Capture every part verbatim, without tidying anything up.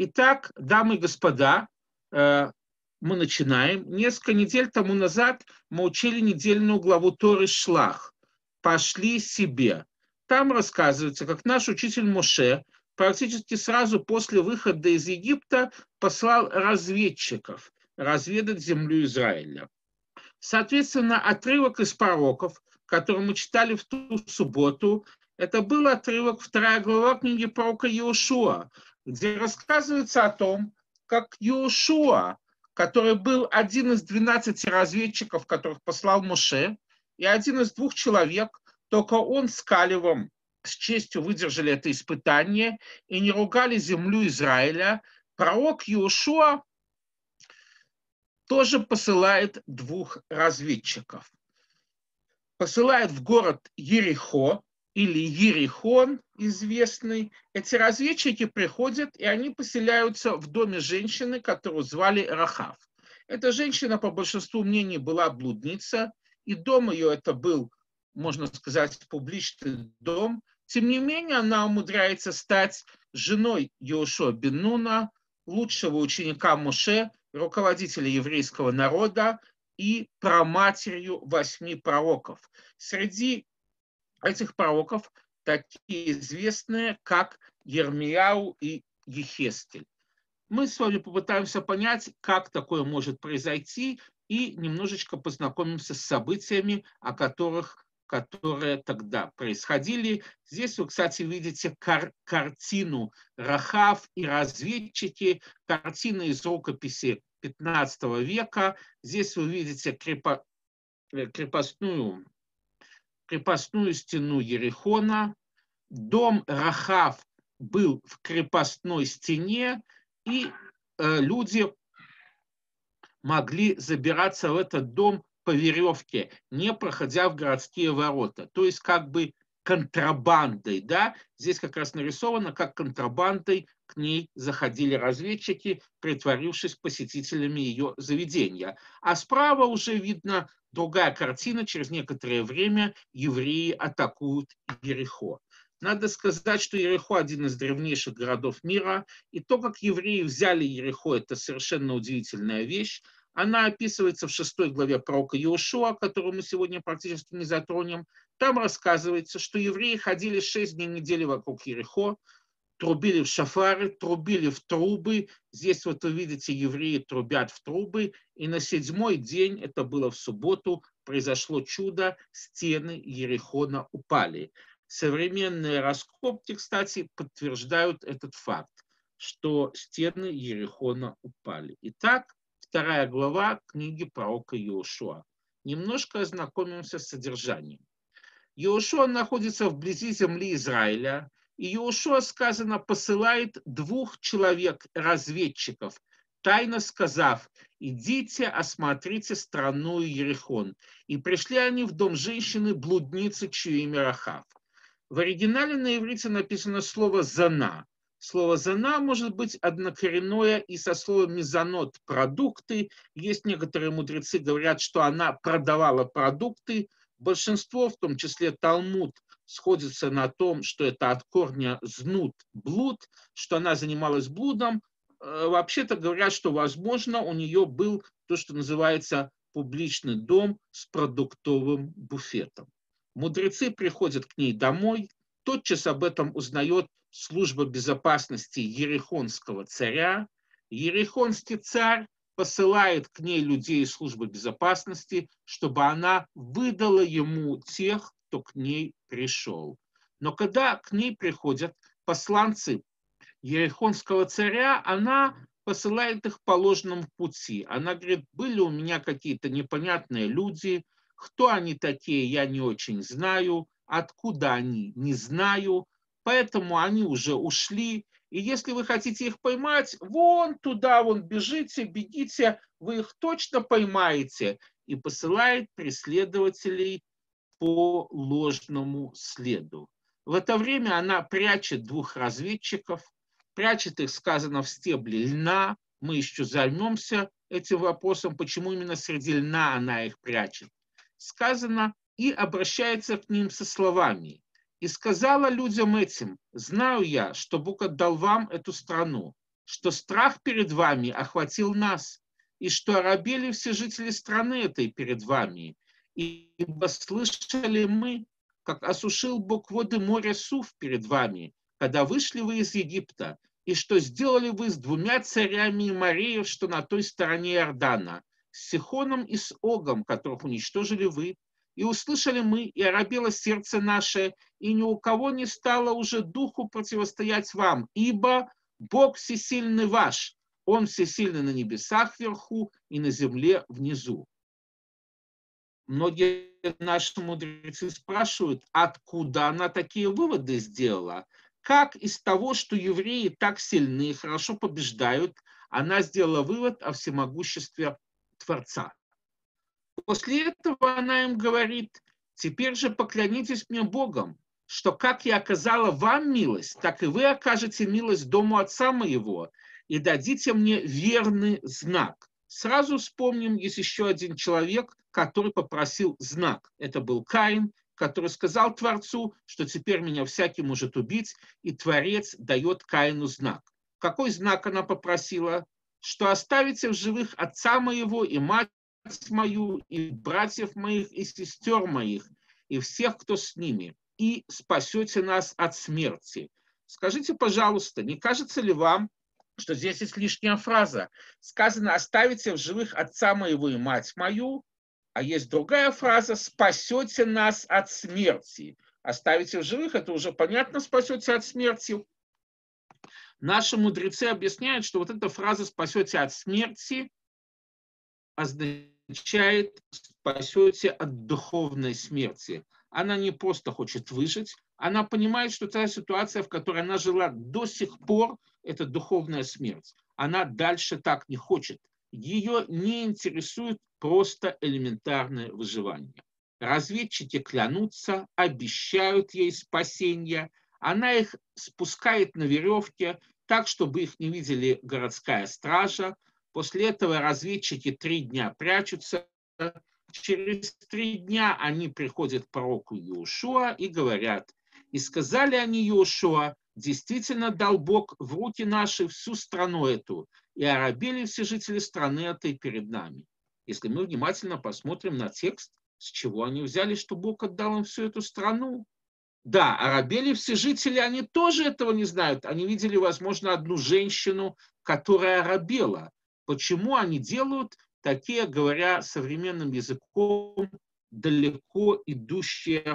Итак, дамы и господа, мы начинаем. Несколько недель тому назад мы учили недельную главу Торы Шлах. «Пошли себе». Там рассказывается, как наш учитель Моше практически сразу после выхода из Египта послал разведчиков разведать землю Израиля. Соответственно, отрывок из пророков, который мы читали в ту субботу, это был отрывок, вторая глава книги пророка Йошуа, где рассказывается о том, как Йошуа, который был один из двенадцати разведчиков, которых послал Моше, и один из двух человек, только он с Калевом с честью выдержали это испытание и не ругали землю Израиля, пророк Йошуа тоже посылает двух разведчиков. Посылает в город Ерихо, или Ерихон известный. Эти разведчики приходят, и они поселяются в доме женщины, которую звали Рахав. Эта женщина, по большинству мнений, была блудница, и дом ее это был, можно сказать, публичный дом. Тем не менее, она умудряется стать женой Йошуа бен Нуна, лучшего ученика Моше, руководителя еврейского народа и праматерью восьми пророков. Среди этих пророков такие известные, как Йермияу и Ехескель. Мы с вами попытаемся понять, как такое может произойти, и немножечко познакомимся с событиями, о которых, которые тогда происходили. Здесь вы, кстати, видите кар- картину Рахав и разведчики, картина из рукописи пятнадцатого века. Здесь вы видите крепо- крепостную крепостную стену Ерихона. Дом Рахав был в крепостной стене, и э, люди могли забираться в этот дом по веревке, не проходя в городские ворота. То есть как бы контрабандой, да, здесь как раз нарисовано, как контрабандой к ней заходили разведчики, притворившись посетителями ее заведения. А справа уже видно другая картина, через некоторое время евреи атакуют Ерихо. Надо сказать, что Ерихо один из древнейших городов мира, и то, как евреи взяли Ерихо, это совершенно удивительная вещь. Она описывается в шестой главе пророка Йошуа, которую мы сегодня практически не затронем. Там рассказывается, что евреи ходили шесть дней недели вокруг Ерихо, трубили в шафары, трубили в трубы. Здесь вот вы видите, евреи трубят в трубы. И на седьмой день, это было в субботу, произошло чудо, стены Ерихона упали. Современные раскопки, кстати, подтверждают этот факт, что стены Ерихона упали. Итак, вторая глава книги пророка Йошуа. Немножко ознакомимся с содержанием. Йошуа находится вблизи земли Израиля, и Йошуа, сказано, посылает двух человек, разведчиков, тайно сказав: идите, осмотрите страну Ерихон. И пришли они в дом женщины, блудницы, чье имя Рахав. В оригинале на иврите написано слово «зана». Слово «зана» может быть однокоренное и со словом «мезонот» – продукты. Есть некоторые мудрецы, говорят, что она продавала продукты. Большинство, в том числе Талмуд, сходится на том, что это от корня «знут» – блуд, что она занималась блудом. Вообще-то говорят, что, возможно, у нее был то, что называется публичный дом с продуктовым буфетом. Мудрецы приходят к ней домой, тотчас об этом узнает служба безопасности ерихонского царя. Ерихонский царь посылает к ней людей из службы безопасности, чтобы она выдала ему тех, кто к ней пришел. Но когда к ней приходят посланцы ерихонского царя, она посылает их по ложному пути. Она говорит: были у меня какие-то непонятные люди, кто они такие, я не очень знаю, откуда они, не знаю, поэтому они уже ушли. И если вы хотите их поймать, вон туда, вон бежите, бегите, вы их точно поймаете. И посылает преследователей по ложному следу. В это время она прячет двух разведчиков, прячет их, сказано, в стебле льна. Мы еще займемся этим вопросом, почему именно среди льна она их прячет. Сказано, и обращается к ним со словами: «И сказала людям этим: знаю я, что Бог отдал вам эту страну, что страх перед вами охватил нас, и что оробели все жители страны этой перед вами. Ибо слышали мы, как осушил Бог воды моря Суф перед вами, когда вышли вы из Египта, и что сделали вы с двумя царями Мореев, что на той стороне Иордана, с Сихоном и с Огом, которых уничтожили вы. И услышали мы, и оробело сердце наше, и ни у кого не стало уже духу противостоять вам, ибо Бог всесильный ваш, Он всесильный на небесах вверху и на земле внизу. Многие наши мудрецы спрашивают, откуда она такие выводы сделала? Как из того, что евреи так сильны и хорошо побеждают, она сделала вывод о всемогуществе Творца? После этого она им говорит: теперь же поклянитесь мне Богом, что как я оказала вам милость, так и вы окажете милость дому отца моего, и дадите мне верный знак. Сразу вспомним, есть еще один человек, который попросил знак. Это был Каин, который сказал Творцу, что теперь меня всякий может убить, и Творец дает Каину знак. Какой знак она попросила? Что оставите в живых отца моего и мать мою, и братьев моих, и сестер моих, и всех, кто с ними, и спасете нас от смерти. Скажите, пожалуйста, не кажется ли вам, что здесь есть лишняя фраза? Сказано: оставите в живых отца моего и мать мою, а есть другая фраза: спасете нас от смерти. Оставите в живых, это уже понятно, спасете от смерти. Наши мудрецы объясняют, что вот эта фраза «спасете от смерти» означает «спасете от духовной смерти». Она не просто хочет выжить, она понимает, что та ситуация, в которой она жила до сих пор, это духовная смерть. Она дальше так не хочет. Ее не интересует просто элементарное выживание. Разведчики клянутся, обещают ей спасение. Она их спускает на веревке так, чтобы их не видели городская стража. После этого разведчики три дня прячутся. Через три дня они приходят к пророку Иошуа и говорят: «И сказали они Иошуа: действительно дал Бог в руки наши всю страну эту, и оробели все жители страны этой перед нами». Если мы внимательно посмотрим на текст, с чего они взяли, что Бог отдал им всю эту страну? Да, оробели все жители, они тоже этого не знают. Они видели, возможно, одну женщину, которая оробела. Почему они делают такие, говоря современным языком, далеко идущие,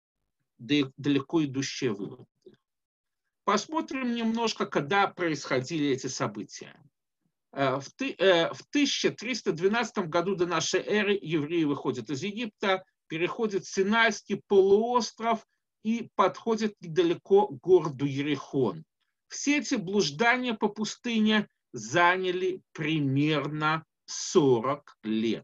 далеко идущие выводы? Посмотрим немножко, когда происходили эти события. В тысяча триста двенадцатом году до нашей эры евреи выходят из Египта, переходят Синайский полуостров и подходят недалеко к городу Ерихон. Все эти блуждания по пустыне заняли примерно сорок лет.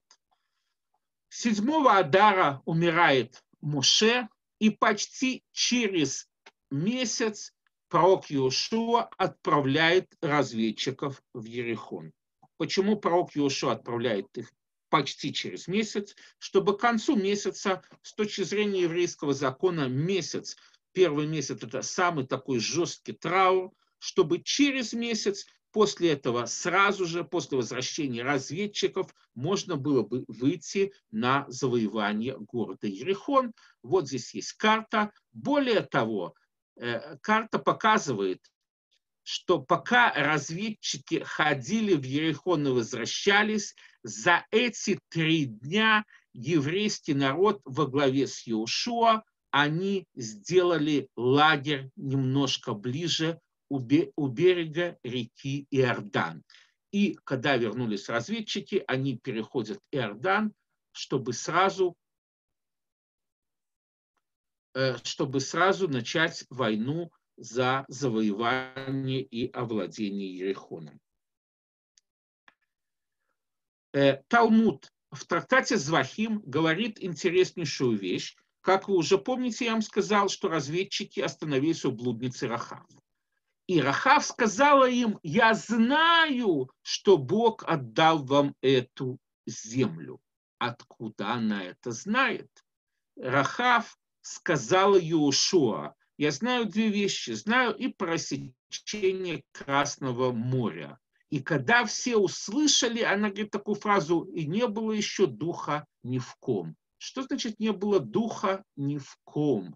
Седьмого Адара умирает Моше, и почти через месяц пророк Иошуа отправляет разведчиков в Ерихон. Почему пророк Иошуа отправляет их почти через месяц? Чтобы к концу месяца, с точки зрения еврейского закона, месяц, первый месяц – это самый такой жесткий траур, чтобы через месяц, после этого, сразу же, после возвращения разведчиков, можно было бы выйти на завоевание города Ерихон. Вот здесь есть карта. Более того, карта показывает, что пока разведчики ходили в Ерихон и возвращались, за эти три дня еврейский народ во главе с Иошуа, они сделали лагерь немножко ближе у берега реки Иордан. И когда вернулись разведчики, они переходят Иордан, чтобы сразу чтобы сразу начать войну за завоевание и овладение Ерихоном. Талмуд в трактате Звахим говорит интереснейшую вещь. Как вы уже помните, я вам сказал, что разведчики остановились у блудницы Рахав. И Рахав сказала им: «Я знаю, что Бог отдал вам эту землю». Откуда она это знает? Рахав сказала Иошуа: «Я знаю две вещи. Знаю и про течение Красного моря. И когда все услышали, она говорит такую фразу: «И не было еще духа ни в ком». Что значит «не было духа ни в ком»?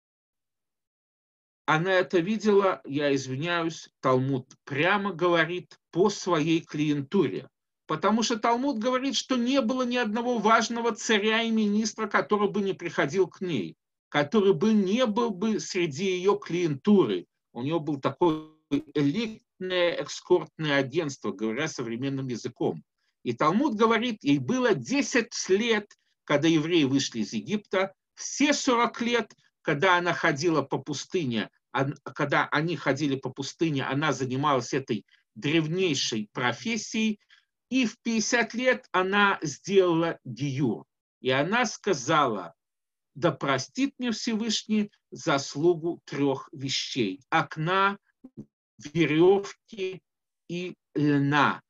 Она это видела, я извиняюсь, Талмуд прямо говорит, по своей клиентуре. Потому что Талмуд говорит, что не было ни одного важного царя и министра, который бы не приходил к ней, который бы не был бы среди ее клиентуры. У нее был такой элитное экскортное агентство, говоря современным языком. И Талмуд говорит, ей было десять лет, когда евреи вышли из Египта, все сорок лет, когда она ходила по пустыне, когда они ходили по пустыне, она занималась этой древнейшей профессией, и в пятьдесят лет она сделала гиюр. И она сказала: да простит мне Всевышний заслугу трех вещей: окна, веревки и льна.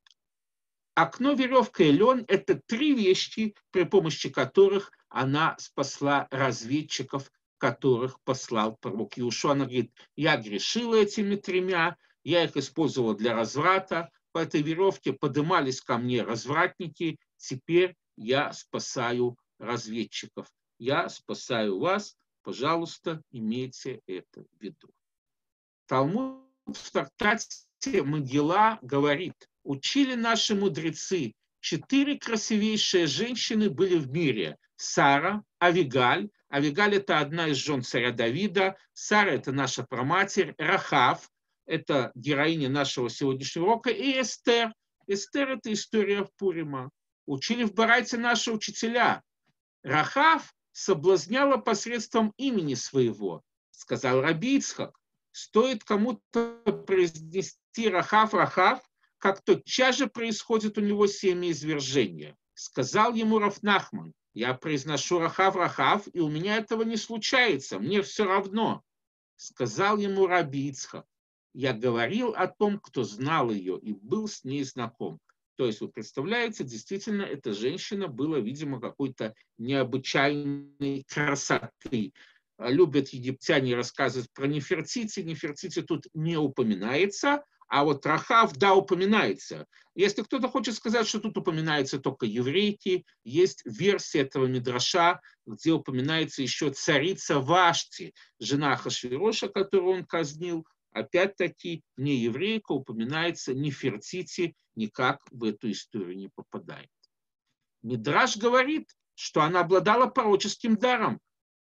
Окно, веревка и лен – это три вещи, при помощи которых она спасла разведчиков, которых послал пророк Иошуа. Она говорит: я грешила этими тремя, я их использовала для разврата, по этой веревке поднимались ко мне развратники, теперь я спасаю разведчиков. Я спасаю вас, пожалуйста, имейте это в виду. Талмуд в трактате Мегилла говорит: учили наши мудрецы, четыре красивейшие женщины были в мире: Сара, Авигаль. Авигаль – это одна из жен царя Давида. Сара – это наша праматерь. Рахав – это героиня нашего сегодняшнего урока. И Эстер. Эстер – это история Пурима. Учили в Барайте наши учителя. Рахав соблазняла посредством имени своего. Сказал Раби Ицхак: стоит кому-то произнести Рахав, Рахав, как тотчас же происходит у него семяизвержение. Сказал ему Рав Нахман: я произношу Рахав, Рахав, и у меня этого не случается, мне все равно. Сказал ему Раби Ицхак: я говорил о том, кто знал ее и был с ней знаком. То есть, вы представляете, действительно, эта женщина была, видимо, какой-то необычайной красоты. Любят египтяне рассказывать про Нефертити. Нефертити тут не упоминается, а вот Рахав, да, упоминается. Если кто-то хочет сказать, что тут упоминаются только еврейки, есть версия этого мидраша, где упоминается еще царица Вашти, жена Ахашвироша, которую он казнил. Опять-таки, не еврейка, упоминается Нефертити, никак в эту историю не попадает. Мидраш говорит, что она обладала пророческим даром,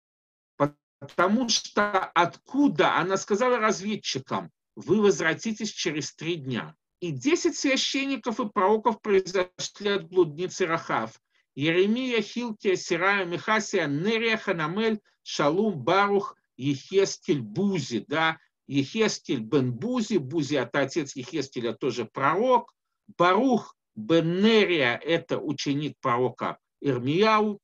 потому что откуда она сказала разведчикам: вы возвратитесь через три дня. И десять священников и пророков произошли от блудницы Рахав: Еремия, Хилкия, Сирая, Михасия, Нерия, Ханамель, Шалум, Барух, Ехескель, Бузи, да, Ехескель бен Бузи, Бузи это отец Ехескеля, тоже пророк, Барух бен Нерия это ученик пророка Ирмияу.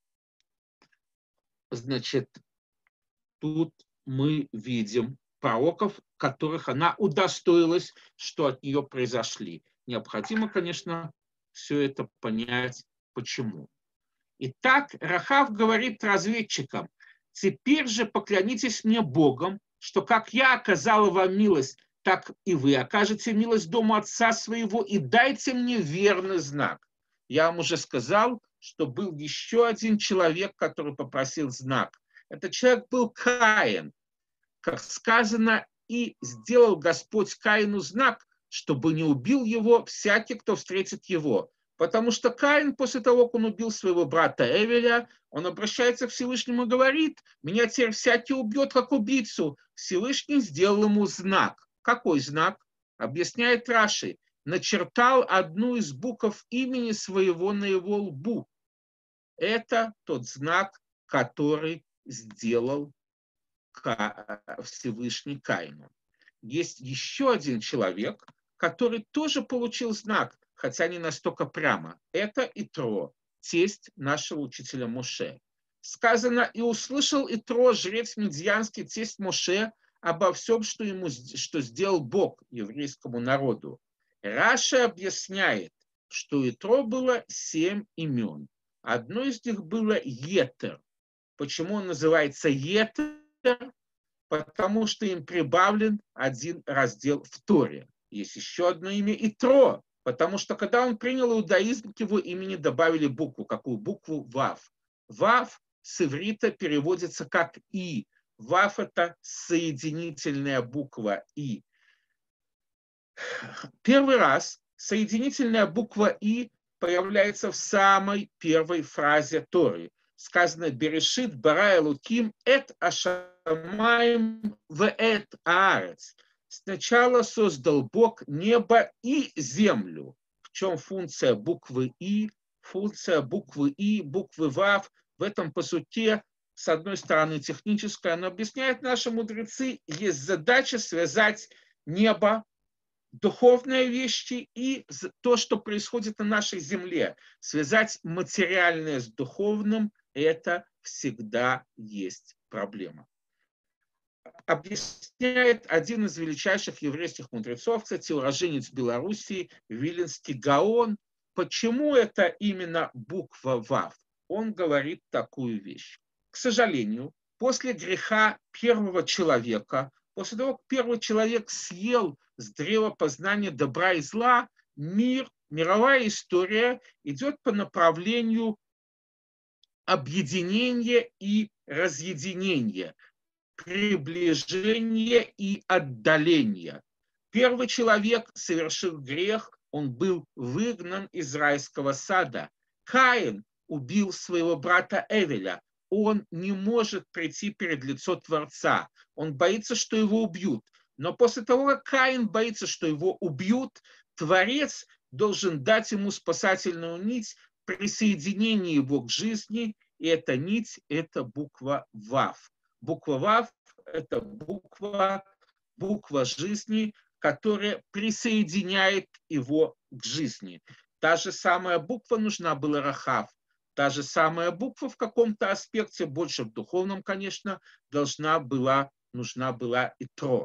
Значит, тут мы видим пророков, которых она удостоилась, что от нее произошли. Необходимо, конечно, все это понять, почему. Итак, Рахав говорит разведчикам: теперь же поклянитесь мне Богом, что как я оказала вам милость, так и вы окажете милость дому отца своего, и дайте мне верный знак. Я вам уже сказал, что был еще один человек, который попросил знак. Этот человек был Каин. Как сказано, и сделал Господь Каину знак, чтобы не убил его всякий, кто встретит его. Потому что Каин, после того, как он убил своего брата Эвеля, он обращается к Всевышнему и говорит: меня теперь всякий убьет, как убийцу. Всевышний сделал ему знак. Какой знак? Объясняет Раши: начертал одну из букв имени своего на его лбу. Это тот знак, который сделал Всевышний Каину. Есть еще один человек, который тоже получил знак, хотя не настолько прямо. Это Итро, тесть нашего учителя Моше. Сказано: и услышал Итро, жрец медианский, тесть Моше, обо всем, что, ему, что сделал Бог еврейскому народу. Раши объясняет, что у Итро было семь имен. Одно из них было Етер. Почему он называется Етер? потому что им прибавлен один раздел в Торе. Есть еще одно имя Итро, потому что когда он принял иудаизм, к его имени добавили букву. Какую букву? Вав. Вав с иврита переводится как И. Вав – это соединительная буква И. Первый раз соединительная буква И появляется в самой первой фразе Торы. Сказано «Берешит бара элоким эт ашамаим вэт аарец». Сначала создал Бог небо и землю. В чем функция буквы И? Функция буквы И, буквы Вав в этом пасуке, с одной стороны, техническая, но объясняют наши мудрецы, есть задача связать небо, духовные вещи и то, что происходит на нашей земле. Связать материальное с духовным – это всегда есть проблема. Объясняет один из величайших еврейских мудрецов, кстати, уроженец Белоруссии, Виленский Гаон. Почему это именно буква Вав? Он говорит такую вещь. К сожалению, после греха первого человека, после того, как первый человек съел с древа познания добра и зла, мир, мировая история идет по направлению объединения и разъединения, приближения и отдаления. Первый человек совершил грех, он был выгнан из райского сада. Каин убил своего брата Эвеля. Он не может прийти перед лицо Творца. Он боится, что его убьют. Но после того, как Каин боится, что его убьют, Творец должен дать ему спасательную нить, присоединение его к жизни, и эта нить – это буква Вав. Буква Вав – это буква, буква жизни, которая присоединяет его к жизни. Та же самая буква нужна была Рахав. Та же самая буква в каком-то аспекте, больше в духовном, конечно, должна была, нужна была Итро.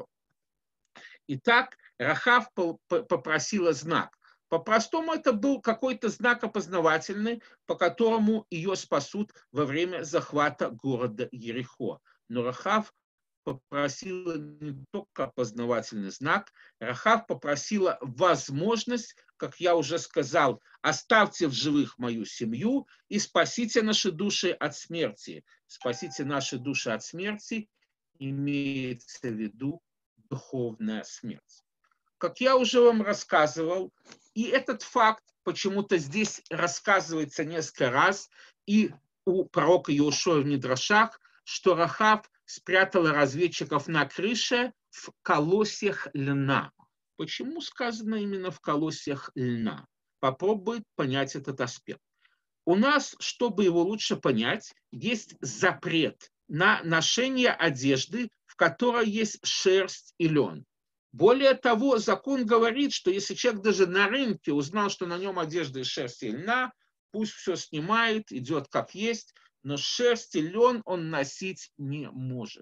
Итак, Рахав попросила знак. По-простому это был какой-то знак опознавательный, по которому ее спасут во время захвата города Ерихо. Но Рахав попросила не только опознавательный знак, Рахав попросила возможность, как я уже сказал, оставьте в живых мою семью и спасите наши души от смерти. Спасите наши души от смерти имеется в виду духовная смерть. Как я уже вам рассказывал, и этот факт почему-то здесь рассказывается несколько раз, и у пророка Иошуа в Мидрашах, что Рахав спрятала разведчиков на крыше в колосьях льна. Почему сказано именно в колосьях льна? Попробуй понять этот аспект. У нас, чтобы его лучше понять, есть запрет на ношение одежды, в которой есть шерсть и лен. Более того, закон говорит, что если человек даже на рынке узнал, что на нем одежда из шерсти и льна, пусть все снимает, идет как есть, но шерсть и лен он носить не может.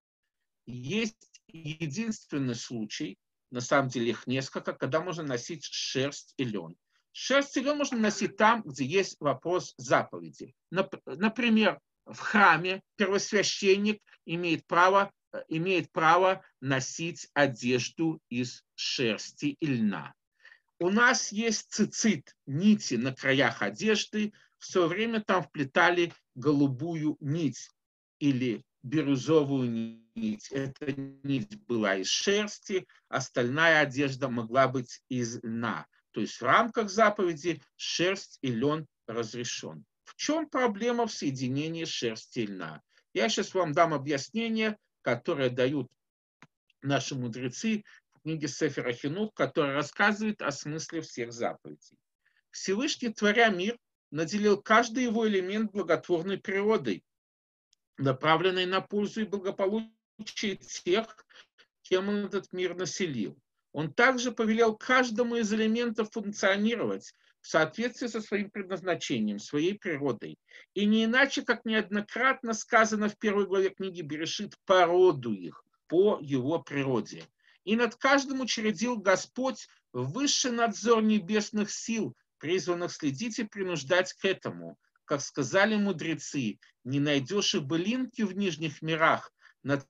Есть единственный случай, на самом деле их несколько, когда можно носить шерсть и лен. Шерсть и лен можно носить там, где есть вопрос заповеди. Например, в храме первосвященник имеет право, имеет право носить одежду из шерсти и льна. У нас есть цицит, нити на краях одежды. В свое время там вплетали голубую нить или бирюзовую нить. Эта нить была из шерсти, остальная одежда могла быть из льна. То есть в рамках заповеди шерсть и лен разрешен. В чем проблема в соединении шерсти и льна? Я сейчас вам дам объяснение, которое дают наши мудрецы в книге Сефер ха-Хинух, которая рассказывает о смысле всех заповедей. Всевышний, творя мир, наделил каждый его элемент благотворной природой, направленной на пользу и благополучие тех, кем он этот мир населил. Он также повелел каждому из элементов функционировать в соответствии со своим предназначением, своей природой. И не иначе, как неоднократно сказано в первой главе книги Берешит, по роду их, по его природе. И над каждым учредил Господь высший надзор небесных сил, призванных следить и принуждать к этому. Как сказали мудрецы, не найдешь и былинки в нижних мирах, над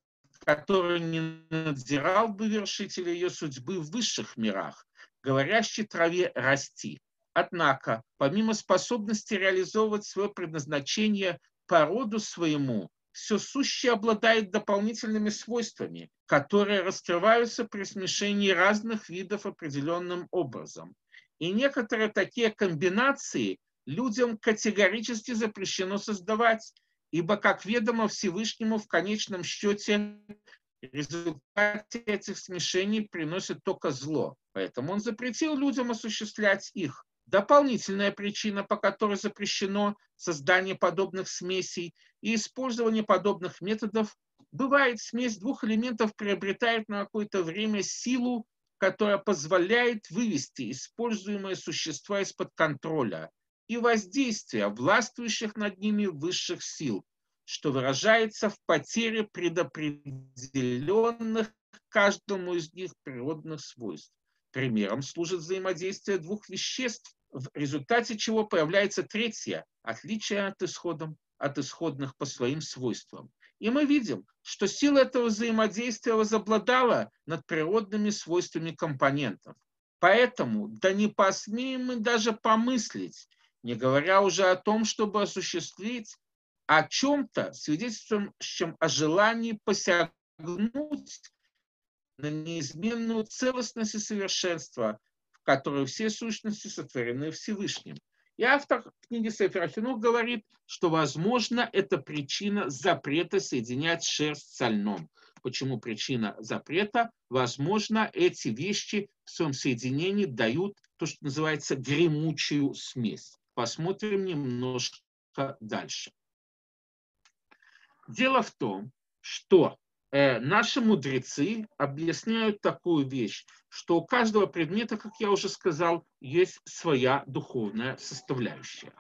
который не надзирал бы вершителя ее судьбы в высших мирах, говорящей траве расти. Однако, помимо способности реализовывать свое предназначение по роду своему, все сущее обладает дополнительными свойствами, которые раскрываются при смешении разных видов определенным образом. И некоторые такие комбинации людям категорически запрещено создавать, ибо, как ведомо Всевышнему, в конечном счете результаты этих смешений приносят только зло. Поэтому он запретил людям осуществлять их. Дополнительная причина, по которой запрещено создание подобных смесей и использование подобных методов, бывает, смесь двух элементов приобретает на какое-то время силу, которая позволяет вывести используемые существа из-под контроля и воздействия властвующих над ними высших сил, что выражается в потере предопределенных каждому из них природных свойств. Примером служит взаимодействие двух веществ, в результате чего появляется третье, отличие от, исходом, от исходных по своим свойствам. И мы видим, что сила этого взаимодействия возобладала над природными свойствами компонентов. Поэтому да не посмеем мы даже помыслить, не говоря уже о том, чтобы осуществить о чем-то, свидетельствующем о желании посягнуть на неизменную целостность и совершенство, в которой все сущности сотворены Всевышним. И автор книги Сефер Хинух говорит, что, возможно, это причина запрета соединять шерсть со льном. Почему причина запрета? Возможно, эти вещи в своем соединении дают то, что называется гремучую смесь. Посмотрим немножко дальше. Дело в том, что э, наши мудрецы объясняют такую вещь, что у каждого предмета, как я уже сказал, есть своя духовная составляющая.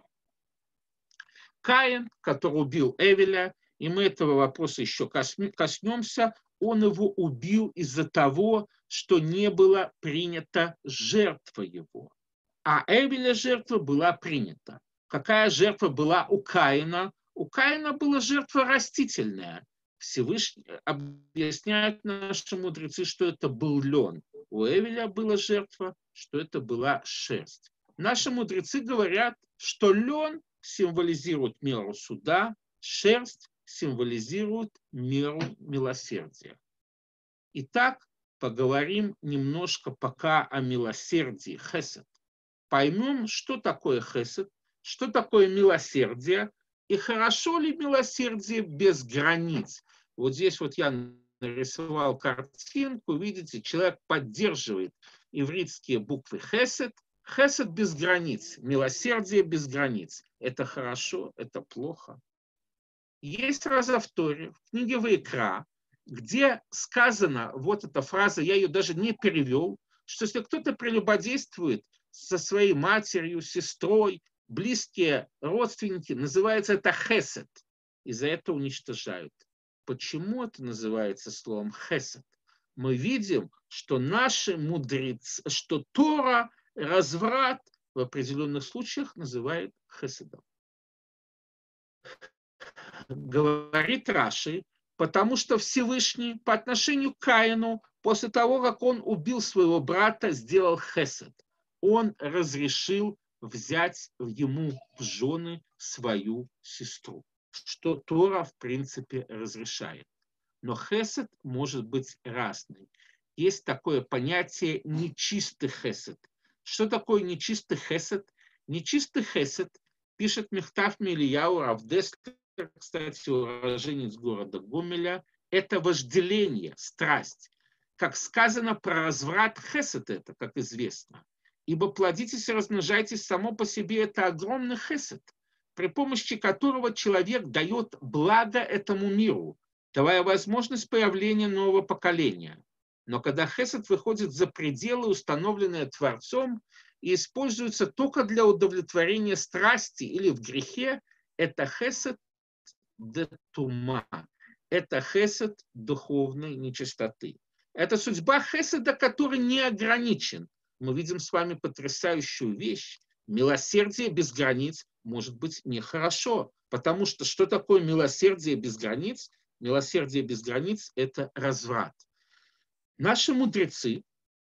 Каин, который убил Эвеля, и мы этого вопроса еще коснемся, он его убил из-за того, что не была принята жертва его. А Эвеля жертва была принята. Какая жертва была у Каина? У Каина была жертва растительная. Всевышний объясняют наши мудрецы, что это был лен. У Эвеля была жертва, что это была шерсть. Наши мудрецы говорят, что лен символизирует меру суда, шерсть символизирует меру милосердия. Итак, поговорим немножко пока о милосердии, хесед. Поймем, что такое хесед, что такое милосердие, и хорошо ли милосердие без границ. Вот здесь вот я нарисовал картинку, видите, человек поддерживает ивритские буквы хесед. Хесед без границ, милосердие без границ. Это хорошо, это плохо. Есть фраза в Торе, в книге Ваикра, где сказано, вот эта фраза, я ее даже не перевел, что если кто-то прелюбодействует со своей матерью, сестрой, близкие родственники, называется это хесед, и за это уничтожают. Почему это называется словом хесед? Мы видим, что наши мудрецы, что Тора разврат в определенных случаях называет хеседом. Говорит Раши, потому что Всевышний по отношению к Каину, после того, как он убил своего брата, сделал хесед. Он разрешил взять ему в жены свою сестру, что Тора, в принципе, разрешает. Но хесед может быть разный. Есть такое понятие нечистый хесед. Что такое нечистый хесед? Нечистый хесед, пишет Мехтав Мильяу Рав Деслер, кстати, уроженец города Гомеля, это вожделение, страсть. Как сказано про разврат, хесед это, как известно. Ибо плодитесь и размножайтесь, само по себе это огромный хесед, при помощи которого человек дает благо этому миру, давая возможность появления нового поколения. Но когда хесед выходит за пределы, установленные Творцом, и используется только для удовлетворения страсти или в грехе, это хесед де тума, это хесед духовной нечистоты. Это судьба хеседа, который не ограничен. Мы видим с вами потрясающую вещь. Милосердие без границ может быть нехорошо. Потому что что такое милосердие без границ? Милосердие без границ – это разврат. Наши мудрецы,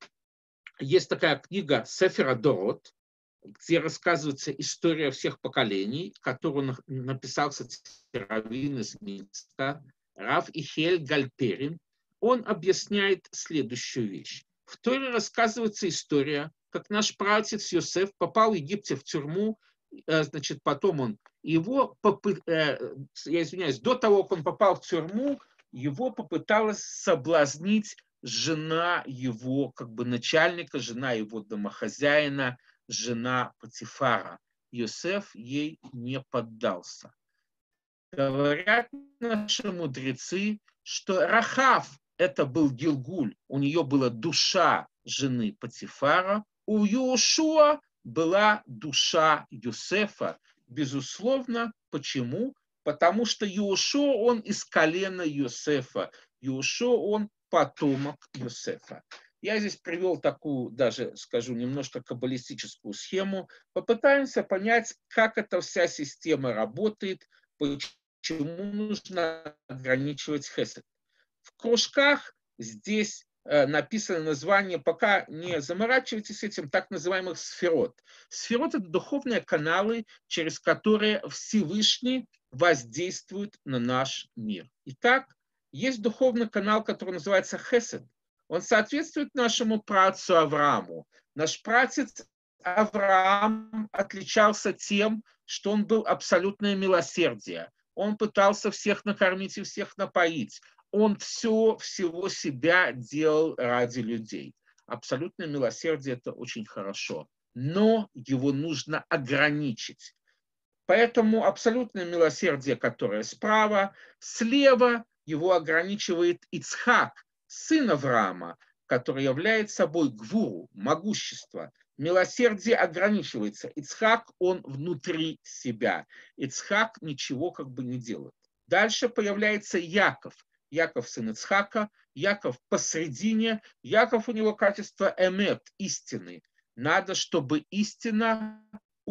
есть такая книга Сефер ха-Дорот, где рассказывается история всех поколений, которую написал, кстати, раввин из Минска, Рав Ихель Гальперин. Он объясняет следующую вещь. В Торе рассказывается история, как наш праотец Йосеф попал в Египте в тюрьму, значит, потом он его, я извиняюсь, до того, как он попал в тюрьму, его попыталась соблазнить жена его, как бы начальника, жена его домохозяина, жена Патифара. Йосеф ей не поддался. Говорят наши мудрецы, что Рахав – это был Гилгуль, у нее была душа жены Патифара, у Йошуа была душа Йосефа. Безусловно, почему? Потому что Йошуа, он из колена Йосефа. Йошуа, он потомок Йосефа. Я здесь привел такую, даже скажу, немножко каббалистическую схему. Попытаемся понять, как эта вся система работает, почему нужно ограничивать хесед. В кружках здесь написано название, пока не заморачивайтесь этим, так называемых сферот. Сферот – это духовные каналы, через которые Всевышний воздействует на наш мир. Итак, есть духовный канал, который называется хесед. Он соответствует нашему праотцу Аврааму. Наш праотец Авраам отличался тем, что он был абсолютное милосердие. Он пытался всех накормить и всех напоить. Он все, всего себя делал ради людей. Абсолютное милосердие – это очень хорошо, но его нужно ограничить. Поэтому абсолютное милосердие, которое справа, слева его ограничивает Ицхак, сын Авраама, который является собой гвуру, могущество. Милосердие ограничивается. Ицхак, он внутри себя. Ицхак ничего как бы не делает. Дальше появляется Яков. Яков сын Ицхака, Яков посредине. Яков у него качество эмет, истины. Надо, чтобы истина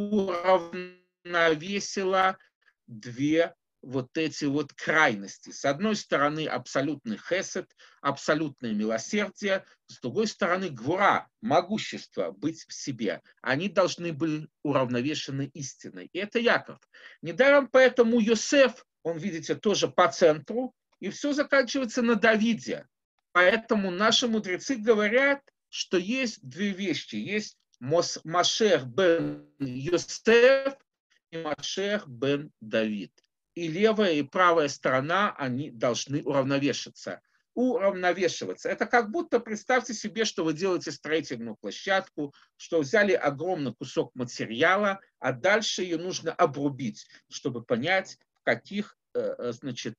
уравновесила две вот эти вот крайности. С одной стороны, абсолютный хесед, абсолютное милосердие, с другой стороны, гвура, могущество быть в себе. Они должны быть уравновешены истиной. И это Яков. Недаром поэтому Йосеф, он, видите, тоже по центру, и все заканчивается на Давиде. Поэтому наши мудрецы говорят, что есть две вещи. Есть Машех бен Йосеф и Машех бен Давид. И левая, и правая сторона, они должны уравновешиваться. Уравновешиваться. Это как будто, представьте себе, что вы делаете строительную площадку, что взяли огромный кусок материала, а дальше ее нужно обрубить, чтобы понять, в каких, значит,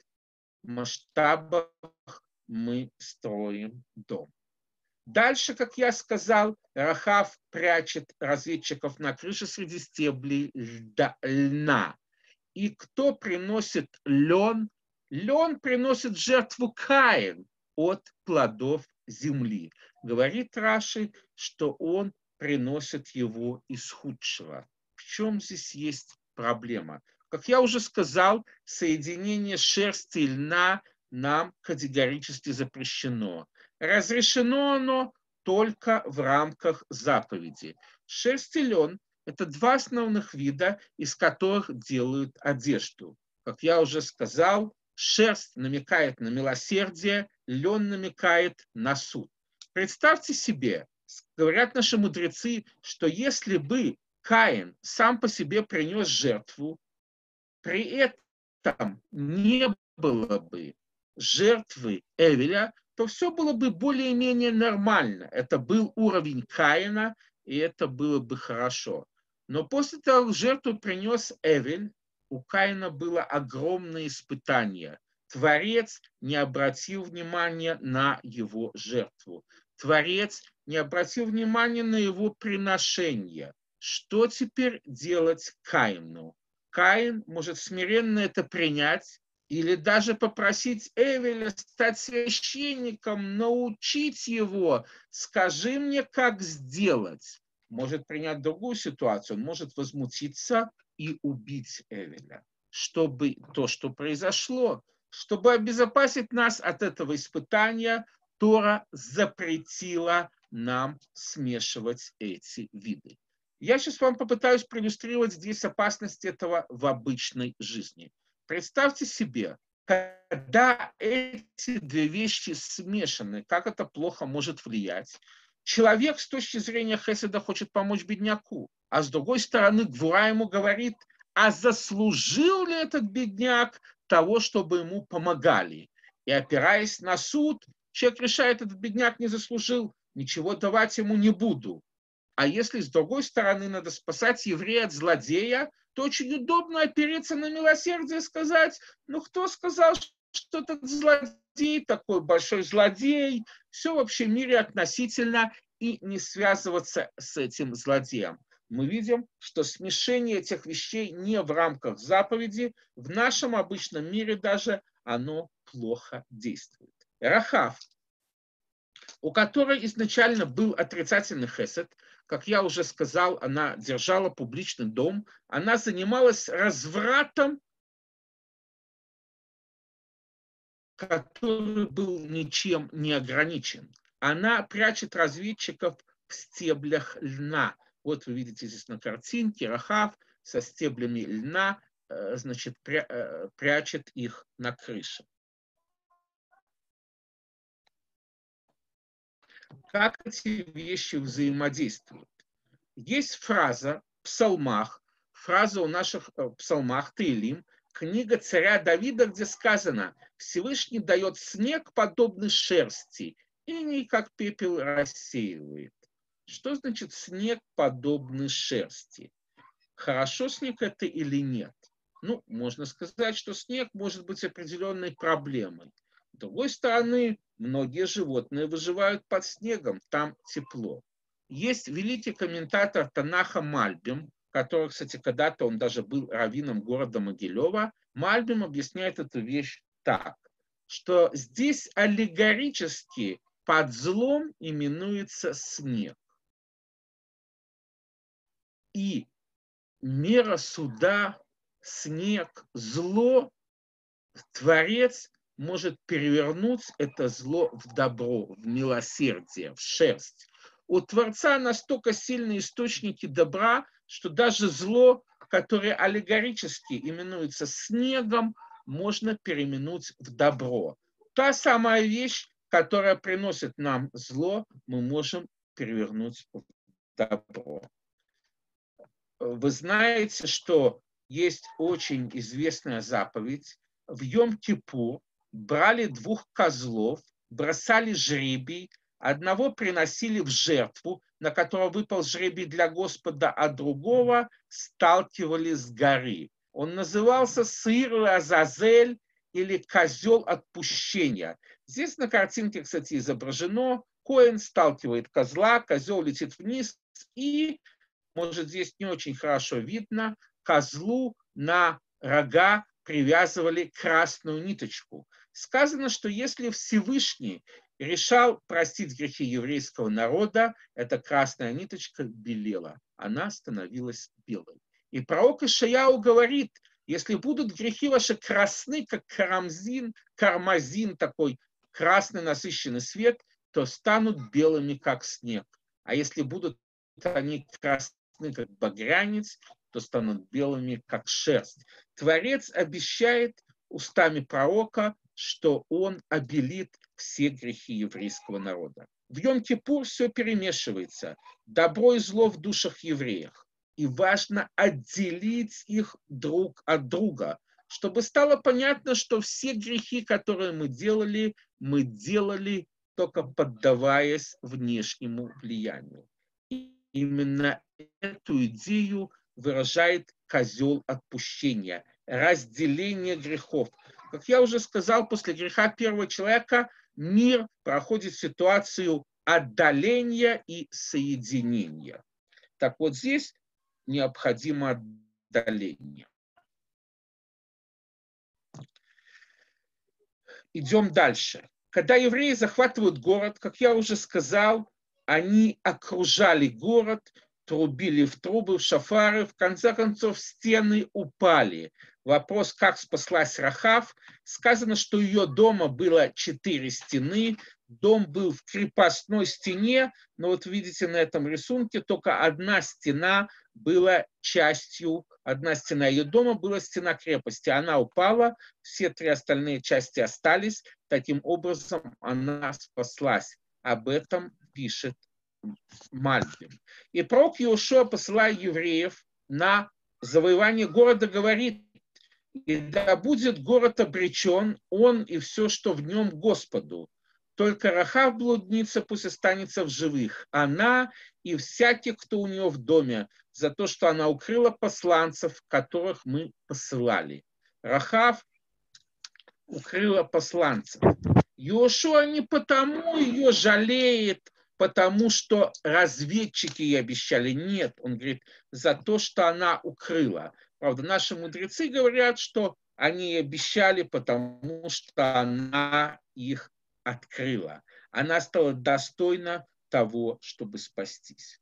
масштабах мы строим дом. Дальше, как я сказал, Рахав прячет разведчиков на крыше среди стеблей льна. И кто приносит лен? Лен приносит жертву Каин от плодов земли. Говорит Раши, что он приносит его из худшего. В чем здесь есть проблема? Как я уже сказал, соединение шерсти и льна нам категорически запрещено. Разрешено оно только в рамках заповеди. Шерсть и лен – это два основных вида, из которых делают одежду. Как я уже сказал, шерсть намекает на милосердие, лен намекает на суд. Представьте себе, говорят наши мудрецы, что если бы Каин сам по себе принес жертву, при этом не было бы жертвы Эвеля, то все было бы более-менее нормально. Это был уровень Каина, и это было бы хорошо. Но после того, как жертву принес Эвель, у Каина было огромное испытание. Творец не обратил внимания на его жертву. Творец не обратил внимания на его приношение. Что теперь делать Каину? Каин может смиренно это принять или даже попросить Эвеля стать священником, научить его, скажи мне, как сделать. Может принять другую ситуацию, он может возмутиться и убить Эвеля. Чтобы то, что произошло, Чтобы обезопасить нас от этого испытания, Тора запретила нам смешивать эти виды. Я сейчас вам попытаюсь проиллюстрировать здесь опасность этого в обычной жизни. Представьте себе, когда эти две вещи смешаны, как это плохо может влиять. Человек с точки зрения хеседа хочет помочь бедняку, а с другой стороны Гвура ему говорит, а заслужил ли этот бедняк того, чтобы ему помогали? И опираясь на суд, человек решает, этот бедняк не заслужил, ничего давать ему не буду. А если с другой стороны надо спасать еврея от злодея, то очень удобно опереться на милосердие и сказать, ну кто сказал, что этот злодей такой большой злодей, все в общем мире относительно, и не связываться с этим злодеем. Мы видим, что смешение этих вещей не в рамках заповеди, в нашем обычном мире даже оно плохо действует. Рахав, у которой изначально был отрицательный хесед, как я уже сказал, она держала публичный дом, она занималась развратом, который был ничем не ограничен. Она прячет разведчиков в стеблях льна. Вот вы видите здесь на картинке Рахав со стеблями льна, значит, прячет их на крыше. Как эти вещи взаимодействуют? Есть фраза в псалмах, фраза у наших псалмах Теилим, книга царя Давида, где сказано: Всевышний дает снег, подобный шерсти, и не как пепел рассеивает. Что значит снег, подобный шерсти? Хорошо снег это или нет? Ну, можно сказать, что снег может быть определенной проблемой. С другой стороны, многие животные выживают под снегом, там тепло. Есть великий комментатор Танаха Мальбим, который, кстати, когда-то он даже был раввином города Могилева. Мальбим объясняет эту вещь так, что здесь аллегорически под злом именуется снег. И мера суда, снег, зло, Творец может перевернуть это зло в добро, в милосердие, в шерсть. У Творца настолько сильные источники добра, что даже зло, которое аллегорически именуется снегом, можно переименовать в добро. Та самая вещь, которая приносит нам зло, мы можем перевернуть в добро. Вы знаете, что есть очень известная заповедь. В Йом-Кипур брали двух козлов, бросали жребий, одного приносили в жертву, на которого выпал жребий для Господа, а другого сталкивали с горы. Он назывался Сир Азазель или козел отпущения. Здесь на картинке, кстати, изображено, Коэн сталкивает козла, козел летит вниз, и, может, здесь не очень хорошо видно, козлу на рога привязывали красную ниточку. Сказано, что если Всевышний решал простить грехи еврейского народа, эта красная ниточка белела, она становилась белой. И пророк Ишаяу говорит: если будут грехи ваши красны, как карамзин, кармазин, такой красный насыщенный свет, то станут белыми, как снег. А если будут они красны, как багрянец, то станут белыми, как шерсть. Творец обещает устами пророка, что он обелит все грехи еврейского народа. В Йом-Кипур все перемешивается. Добро и зло в душах евреев. И важно отделить их друг от друга, чтобы стало понятно, что все грехи, которые мы делали, мы делали только поддаваясь внешнему влиянию. И именно эту идею выражает козел отпущения, разделение грехов. Как я уже сказал, после греха первого человека мир проходит ситуацию отдаления и соединения. Так вот здесь необходимо отдаление. Идем дальше. Когда евреи захватывают город, как я уже сказал, они окружали город, трубили в трубы, в шафары. В конце концов, стены упали. Вопрос, как спаслась Рахав. Сказано, что у ее дома было четыре стены. Дом был в крепостной стене, но вот видите на этом рисунке, только одна стена была частью, одна стена ее дома была стена крепости. Она упала, все три остальные части остались. Таким образом, она спаслась. Об этом пишет Мальбим. И пророк Иошуа, посылая евреев на завоевание города, говорит: «И да будет город обречен, он и все, что в нем, Господу. Только Рахав, блудница, пусть останется в живых, она и всякий, кто у нее в доме, за то, что она укрыла посланцев, которых мы посылали». Рахав укрыла посланцев. Иошуа не потому ее жалеет, потому что разведчики ей обещали. Нет, он говорит, за то, что она укрыла. Правда, наши мудрецы говорят, что они ей обещали, потому что она их открыла. Она стала достойна того, чтобы спастись.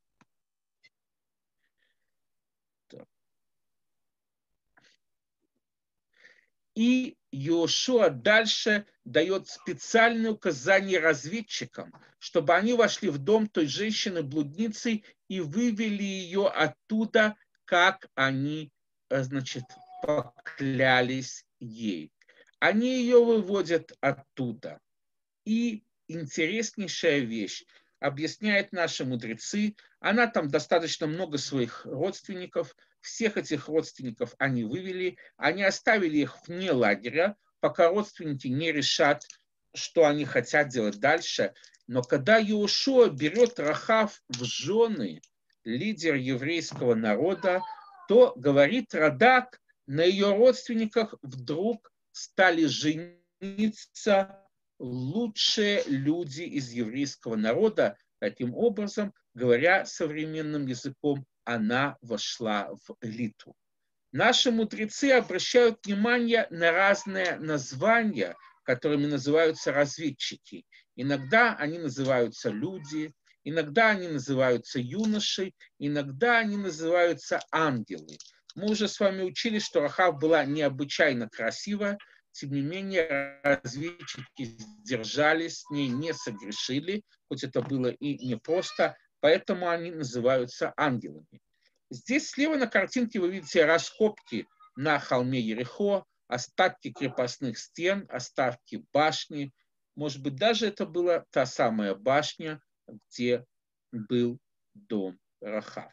И Иошуа дальше дает специальное указание разведчикам, чтобы они вошли в дом той женщины-блудницы и вывели ее оттуда, как они, значит, поклялись ей. Они ее выводят оттуда. И интереснейшая вещь, объясняют наши мудрецы, она там достаточно много своих родственников, всех этих родственников они вывели, они оставили их вне лагеря, пока родственники не решат, что они хотят делать дальше. Но когда Иошуа берет Рахав в жены, лидер еврейского народа, то, говорит Радак, на ее родственниках вдруг стали жениться лучшие люди из еврейского народа. Таким образом, говоря современным языком, она вошла в элиту. Наши мудрецы обращают внимание на разные названия, которыми называются разведчики. Иногда они называются люди, иногда они называются юноши, иногда они называются ангелы. Мы уже с вами учили, что Рахав была необычайно красива, тем не менее разведчики сдержались, с ней не согрешили, хоть это было и непросто, поэтому они называются ангелами. Здесь слева на картинке вы видите раскопки на холме Ерихо, остатки крепостных стен, остатки башни. Может быть, даже это была та самая башня, где был дом Рахав.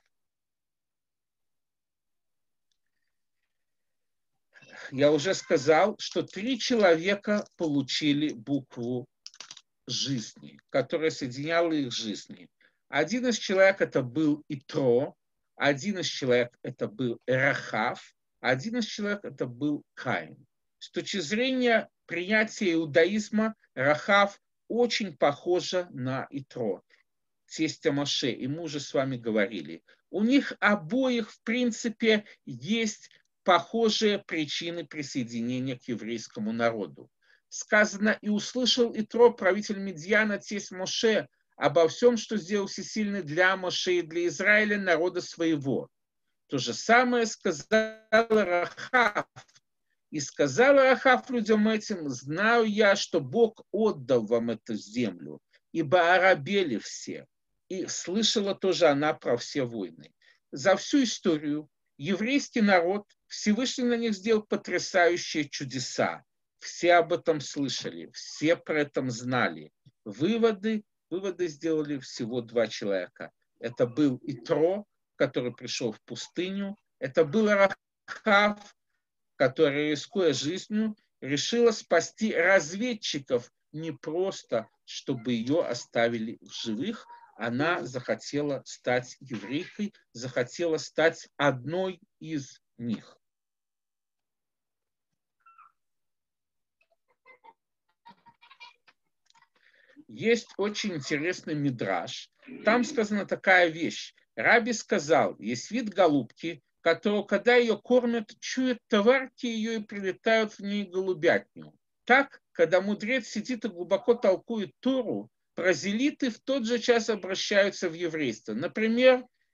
Я уже сказал, что три человека получили букву жизни, которая соединяла их жизни. Один из человек это был Итро, один из человек это был Рахав, один из человек это был Каин. С точки зрения принятия иудаизма, Рахав очень похожа на Итро, тестя Моше, и мы уже с вами говорили. У них обоих, в принципе, есть похожие причины присоединения к еврейскому народу. Сказано: «И услышал Итро, правитель Медьяна, тесть Моше, обо всем, что сделал всесильный для Моше и для Израиля, народа своего». То же самое сказала Рахав. «И сказала Рахав людям этим: знаю я, что Бог отдал вам эту землю, ибо оробели все». И слышала тоже она про все войны. За всю историю еврейский народ, Всевышний на них сделал потрясающие чудеса. Все об этом слышали, все про это знали. Выводы, выводы сделали всего два человека. Это был Итро, который пришел в пустыню. Это был Рахав, который, рискуя жизнью, решила спасти разведчиков не просто, чтобы ее оставили в живых. Она захотела стать еврейкой, захотела стать одной из них. Есть очень интересный мидраш. Там сказана такая вещь. Раби сказал: есть вид голубки, которого, когда ее кормят, чуют товарки ее и прилетают в ней голубятню. Так, когда мудрец сидит и глубоко толкует Тору, прозелиты в тот же час обращаются в еврейство. Например,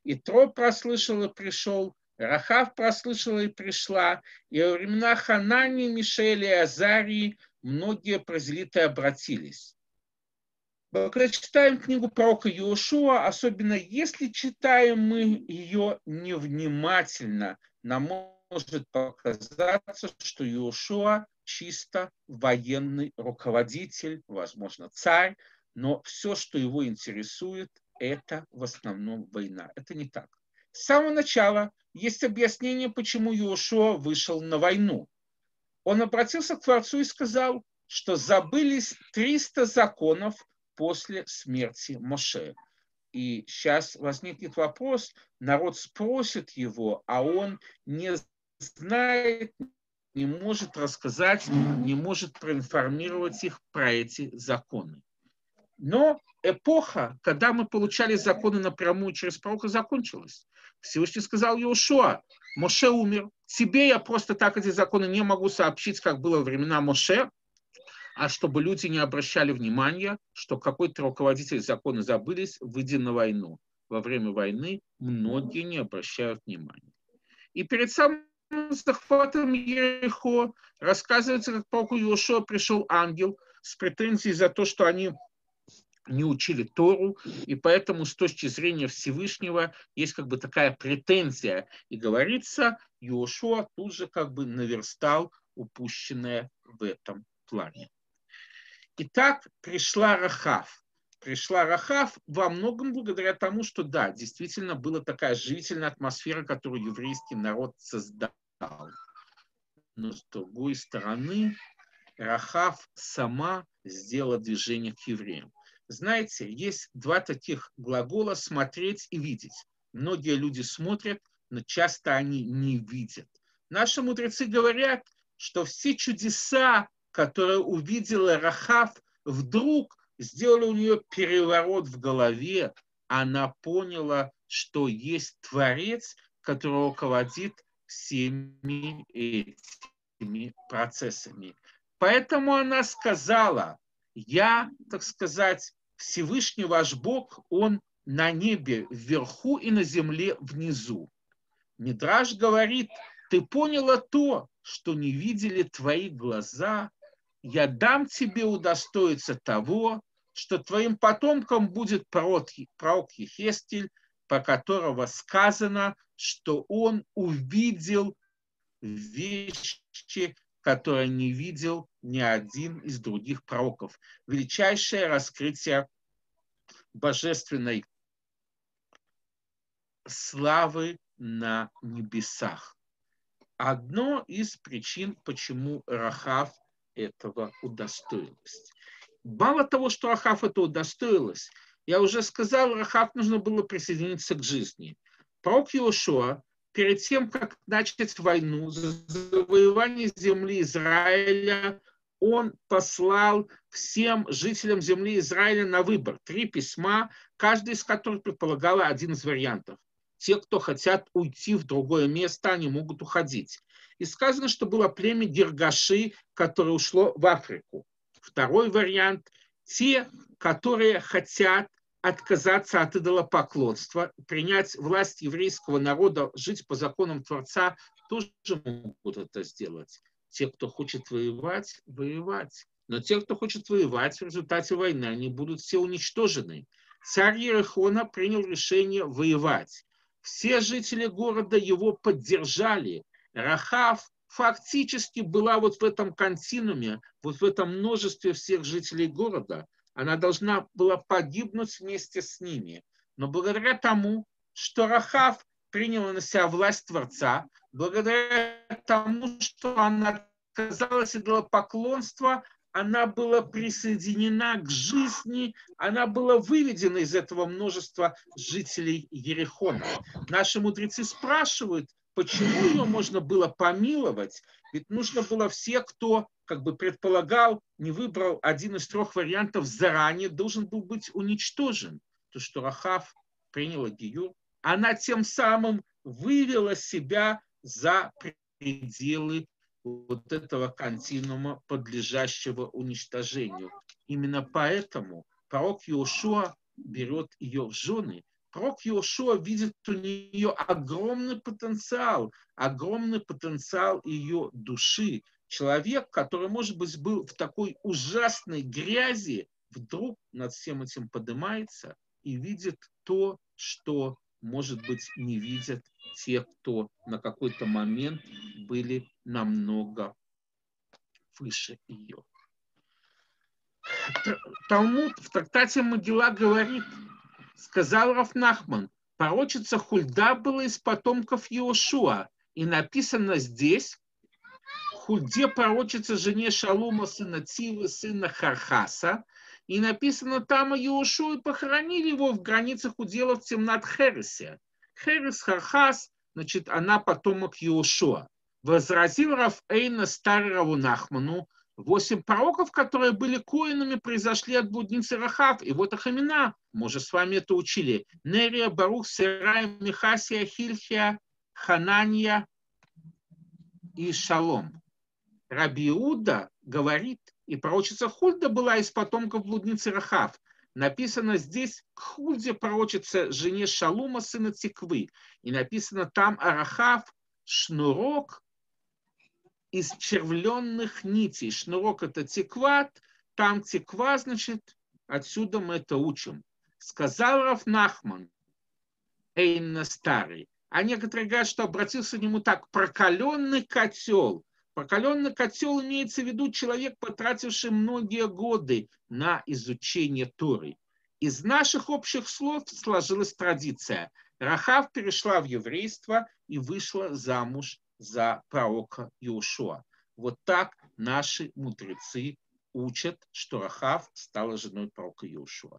Итро прослышал и пришел, Рахав прослышала и пришла, и во времена Ханани, Мишеля и Азарии многие прозелиты обратились. Когда читаем книгу пророка Иошуа, особенно если читаем мы ее невнимательно, нам может показаться, что Иошуа чисто военный руководитель, возможно, царь, но все, что его интересует, это в основном война. Это не так. С самого начала есть объяснение, почему Иошуа вышел на войну. Он обратился к Творцу и сказал, что забылись триста законов после смерти Моше. И сейчас возникнет вопрос, народ спросит его, а он не знает, не может рассказать, не может проинформировать их про эти законы. Но эпоха, когда мы получали законы напрямую через пророка, закончилась. Всевышний сказал Иошуа: Моше умер, тебе я просто так эти законы не могу сообщить, как было во времена Моше, а чтобы люди не обращали внимания, что какой-то руководитель закона забылись, выйдя на войну. Во время войны многие не обращают внимания. И перед самым захватом Ерихо рассказывается, как к пророку Иошуа пришел ангел с претензией за то, что они не учили Тору, и поэтому с точки зрения Всевышнего есть как бы такая претензия. И говорится, Иошуа тут же как бы наверстал упущенное в этом плане. Итак, пришла Рахав. Пришла Рахав во многом благодаря тому, что да, действительно была такая живительная атмосфера, которую еврейский народ создал. Но с другой стороны, Рахав сама сделала движение к евреям. Знаете, есть два таких глагола «смотреть» и «видеть». Многие люди смотрят, но часто они не видят. Наши мудрецы говорят, что все чудеса, которые увидела Рахав, вдруг сделали у нее переворот в голове. Она поняла, что есть Творец, который руководит всеми этими процессами. Поэтому она сказала: я, так сказать, Всевышний ваш Бог, он на небе вверху и на земле внизу. Мидраш говорит: ты поняла то, что не видели твои глаза, я дам тебе удостоиться того, что твоим потомкам будет пророк, пророк Ехескель, по которого сказано, что он увидел вещи, которые не видел ни один из других пророков. Величайшее раскрытие божественной славы на небесах. Одно из причин, почему Рахав этого удостоилась. Мало того, что Рахав это удостоилась, я уже сказал, Рахав нужно было присоединиться к жизни. Пророк Иошуа перед тем, как начать войну за завоевание земли Израиля, он послал всем жителям земли Израиля на выбор три письма, каждый из которых предполагало один из вариантов. Те, кто хотят уйти в другое место, они могут уходить. И сказано, что было племя Гиргаши, которое ушло в Африку. Второй вариант – те, которые хотят отказаться от идолопоклонства, принять власть еврейского народа, жить по законам Творца, тоже могут это сделать. Те, кто хочет воевать, воевать. Но те, кто хочет воевать, в результате войны, они будут все уничтожены. Царь Ерихона принял решение воевать. Все жители города его поддержали. Рахав фактически была вот в этом континууме, вот в этом множестве всех жителей города. Она должна была погибнуть вместе с ними. Но благодаря тому, что Рахав приняла на себя власть Творца, благодаря тому, что она отказалась от идолопоклонства, она была присоединена к жизни, она была выведена из этого множества жителей Ерихона. Наши мудрецы спрашивают, почему ее можно было помиловать, ведь нужно было все, кто как бы предполагал, не выбрал один из трех вариантов заранее, должен был быть уничтожен. То, что Рахав приняла гиюр, она тем самым вывела себя за пределы вот этого континуума, подлежащего уничтожению. Именно поэтому пророк Иошуа берет ее в жены, пророк Йошуа видит у нее огромный потенциал, огромный потенциал ее души. Человек, который, может быть, был в такой ужасной грязи, вдруг над всем этим поднимается и видит то, что, может быть, не видят те, кто на какой-то момент были намного выше ее. Талмуд в трактате Могила говорит, сказал Рав Нахман, пророчица Хульда была из потомков Йошуа, и написано здесь, Хульде пророчица жене Шалума, сына Цивы, сына Хархаса, и написано там о Йошуа, и похоронили его в границах уделов Темнат Хересе. Херес, Хархас, значит, она потомок Йошуа. Возразил Рав Эйна старый Раву Нахману, восемь пророков, которые были коинами, произошли от блудницы Рахав, и вот их имена, мы уже с вами это учили. Нерия, Барух, Серай, Михасия, Хильхия, Хананья и Шалом. Раби Иуда говорит, и пророчица Хульда была из потомков блудницы Рахав. Написано здесь к Хульде пророчица жене Шалума, сына Тиквы. И написано там о Рахав шнурок из червленных нитей. Шнурок – это тикват, там тиква, значит, отсюда мы это учим. Сказал Рав Нахман, Эйна старый, а некоторые говорят, что обратился к нему так, прокаленный котел. Прокаленный котел имеется в виду человек, потративший многие годы на изучение Торы. Из наших общих слов сложилась традиция. Рахав перешла в еврейство и вышла замуж за пророка Йошуа. Вот так наши мудрецы учат, что Рахав стала женой пророка Йошуа.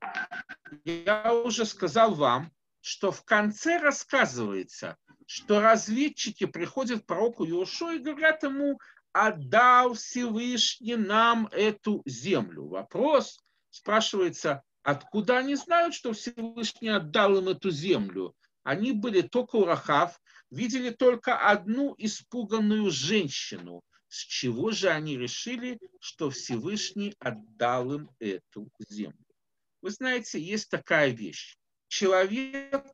Я уже сказал вам, что в конце рассказывается, что разведчики приходят к пророку Йошуа и говорят ему, отдал Всевышний нам эту землю. Вопрос спрашивается, откуда они знают, что Всевышний отдал им эту землю? Они были только у Рахав, видели только одну испуганную женщину. С чего же они решили, что Всевышний отдал им эту землю? Вы знаете, есть такая вещь. Человек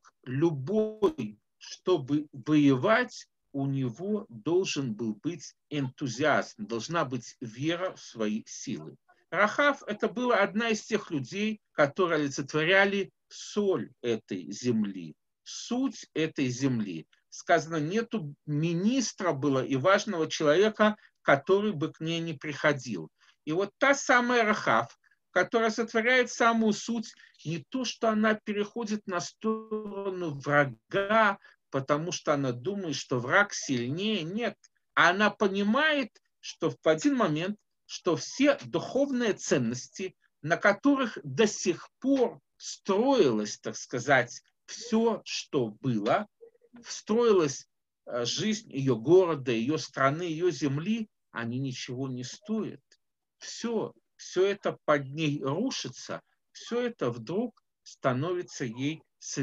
любой, чтобы воевать, у него должен был быть энтузиазм, должна быть вера в свои силы. Рахав – это была одна из тех людей, которые олицетворяли соль этой земли, суть этой земли. Сказано, нету министра было и важного человека, который бы к ней не приходил. И вот та самая Рахав, которая сотворяет самую суть, не то, что она переходит на сторону врага, потому что она думает, что враг сильнее, нет. Она понимает, что в один момент, что все духовные ценности, на которых до сих пор строилось, так сказать, все, что было, строилась жизнь ее города, ее страны, ее земли, они ничего не стоят. Все, все это под ней рушится, все это вдруг становится ей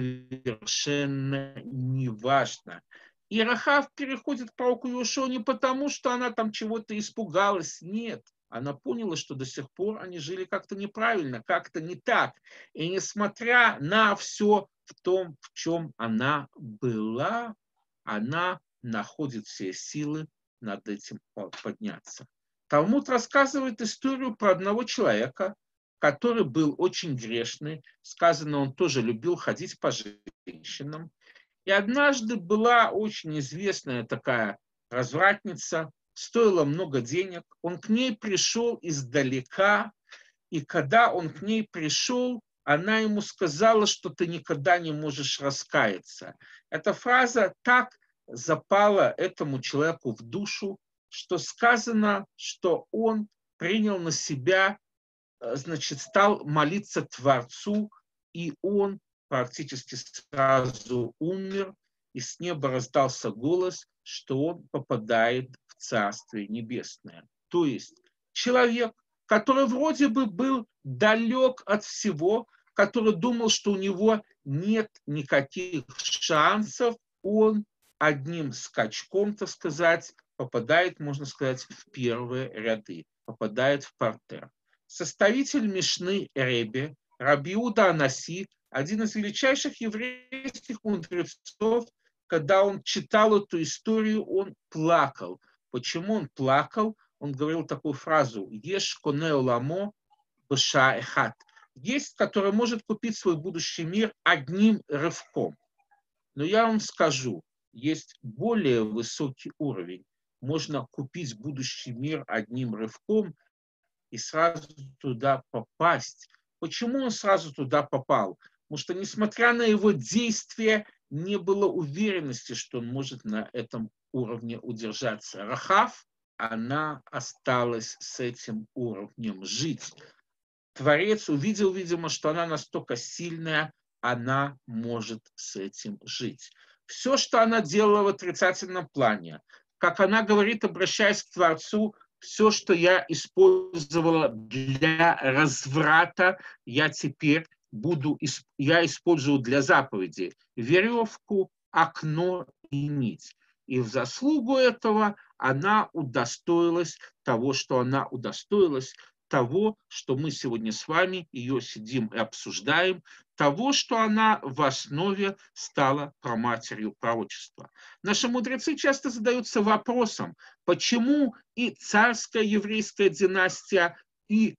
совершенно неважно. И Рахав переходит к пророку Йошуа не потому, что она там чего-то испугалась, нет. Она поняла, что до сих пор они жили как-то неправильно, как-то не так. И несмотря на все в том, в чем она была, она находит все силы над этим подняться. Талмуд рассказывает историю про одного человека, который был очень грешный. Сказано, он тоже любил ходить по женщинам. И однажды была очень известная такая развратница, стоила много денег. Он к ней пришел издалека, и когда он к ней пришел, она ему сказала, что ты никогда не можешь раскаяться. Эта фраза так запала этому человеку в душу, что сказано, что он принял на себя, значит, стал молиться Творцу, и он практически сразу умер, и с неба раздался голос, что он попадает в Царствие Небесное. То есть человек, который вроде бы был далек от всего, который думал, что у него нет никаких шансов, он одним скачком, так сказать, попадает, можно сказать, в первые ряды, попадает в партер. Составитель Мишны Ребе, Раби Иуда Анаси, один из величайших еврейских мудрецов, когда он читал эту историю, он плакал. Почему он плакал? Он говорил такую фразу: «Еш коне оламо беша эхат». Есть, который может купить свой будущий мир одним рывком. Но я вам скажу, есть более высокий уровень. Можно купить будущий мир одним рывком и сразу туда попасть. Почему он сразу туда попал? Потому что, несмотря на его действия, не было уверенности, что он может на этом уровне удержаться. Рахав, она осталась с этим уровнем жить. Творец увидел, видимо, что она настолько сильная, она может с этим жить. Все, что она делала в отрицательном плане, как она говорит, обращаясь к Творцу, все, что я использовала для разврата, я теперь буду, я использую для заповеди веревку, окно и нить. И в заслугу этого она удостоилась того, что она удостоилась, того, что мы сегодня с вами ее сидим и обсуждаем, того, что она в основе стала праматерью пророчества. Наши мудрецы часто задаются вопросом, почему и царская еврейская династия, и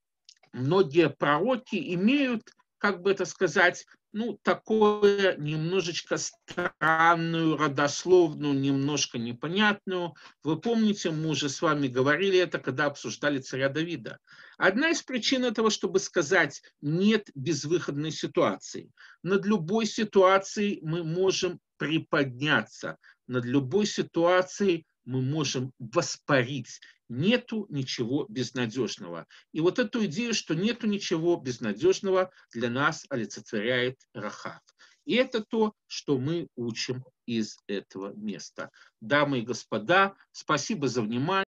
многие пророки имеют, как бы это сказать, ну, такое немножечко странную, родословную, немножко непонятную. Вы помните, мы уже с вами говорили это, когда обсуждали царя Давида. Одна из причин этого, чтобы сказать, нет безвыходной ситуации. Над любой ситуацией мы можем приподняться. Над любой ситуацией мы можем воспарить. Нету ничего безнадежного. И вот эту идею, что нету ничего безнадежного, для нас олицетворяет Рахав. И это то, что мы учим из этого места. Дамы и господа, спасибо за внимание.